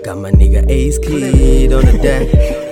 Got my nigga Ace Kid on the deck.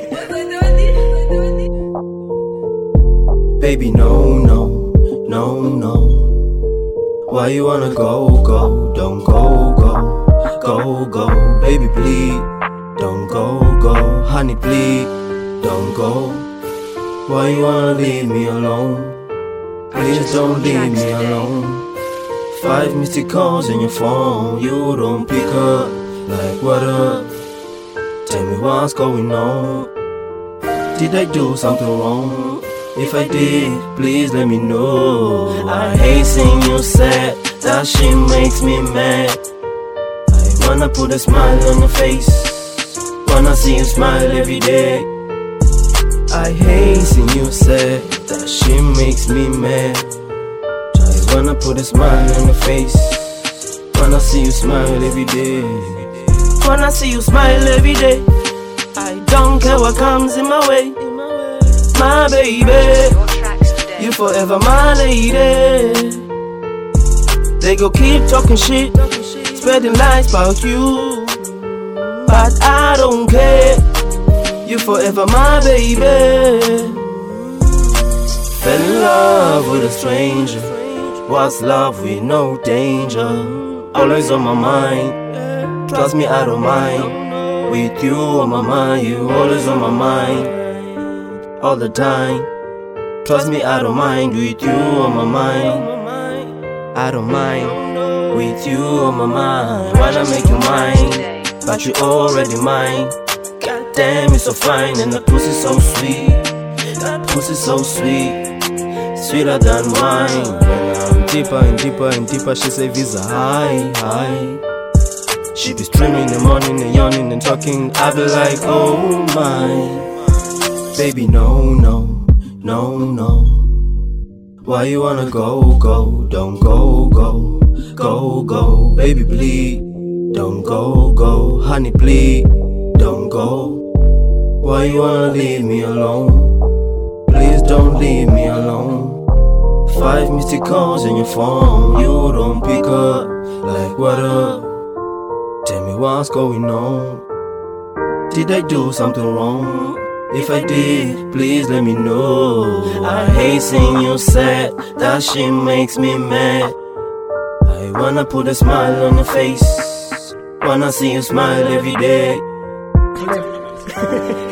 Baby, no, no, no, no. Why you wanna go, go? Don't go, go, go, go. Baby, please, don't go, go. Honey, please, don't go. Why you wanna leave me alone? Please don't leave me alone. 5 missed calls on your phone, you don't pick up. Like what up? Tell me what's going on. Did I do something wrong? If I did, please let me know. I hate seeing you sad, that shit makes me mad. I wanna put a smile on your face, wanna see you smile every day. I hate seeing you sad, that shit makes me mad. I wanna put a smile on your face, wanna see you smile every day. Wanna see you smile every day. I don't care what comes in my way. My baby, you forever my lady. They go keep talking shit, spreading lies about you, but I don't care. You forever my baby. Fell in love with a stranger. What's love with no danger? Always on my mind. Trust me, I don't mind. With you on my mind, you always on my mind. All the time. Trust me, I don't mind. With you on my mind, I don't mind. With you on my mind, wanna make you mine, but you already mine. God damn, you're so fine, and the pussy so sweet. That pussy so sweet, sweeter than wine. When I'm deeper and deeper and deeper, she say visa high, high. She be streaming in the morning and yawning and talking. I be like, oh my. Baby, no, no, no, no. Why you wanna go, go? Don't go, go, go, go. Baby, please, don't go, go. Honey, please, don't go. Why you wanna leave me alone? Please don't leave me alone. 5 missed calls on your phone, you don't pick up. Like what up? Tell me what's going on. Did I do something wrong? If I did, please let me know. I hate seeing you sad, that shit makes me mad. I wanna put a smile on your face, wanna see you smile every day.